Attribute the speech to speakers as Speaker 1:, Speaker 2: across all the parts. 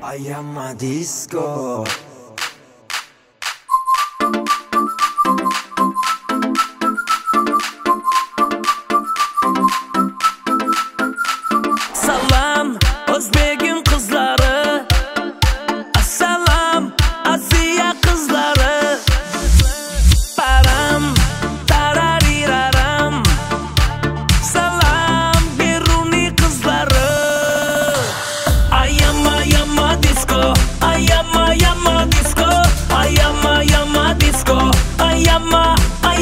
Speaker 1: I am a disco.
Speaker 2: Salam O'zbekning qizlari, assalom Asiya qizlari. Param tarariraram, salam Beruniy qizlari. I am a disco, I am a disco, I am a disco, I am a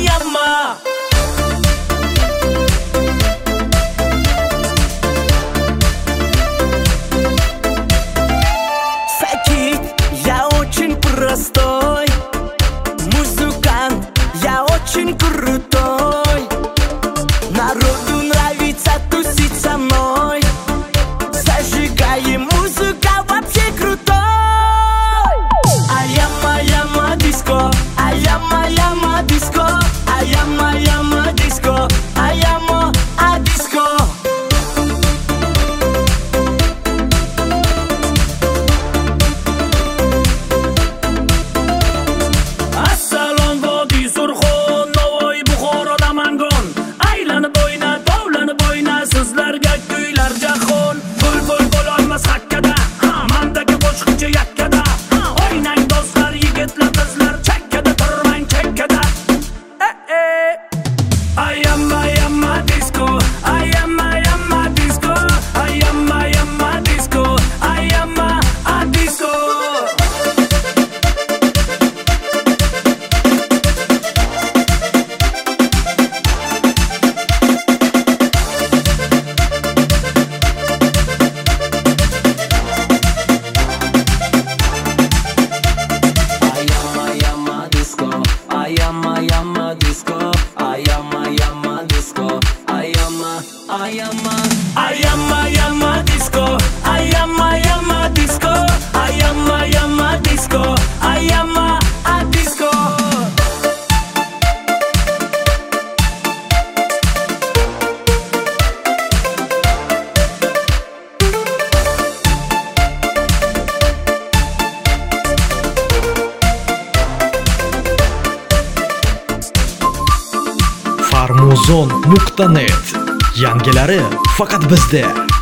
Speaker 2: Я очень простой музыкант, я очень крутой. Народу нравится тусить со мной. Зажигаем, музыка вообще крутой. I am a disco, I am a disco, I am a disco, I am a disco. Assalom vodiy Surxon, Navoiy, Buxoroda mangon. Aylanib o'yna, tovlanib o'yna, sizlarga kuylar jahon. Bul bo'lolmas hakkada, mandagi qo'shiqchi yakkada. O'ynang do'stlar, yigitlar, qizlar, chakkada turmang, chakkada. I am a disco, I am a disco, I am a disco, I am a disco. I am a disco, I am a disco, I am a disco, I am a disco, I am a disco, I am a disco.
Speaker 3: Farmuzon.net yangilari faqat bizda.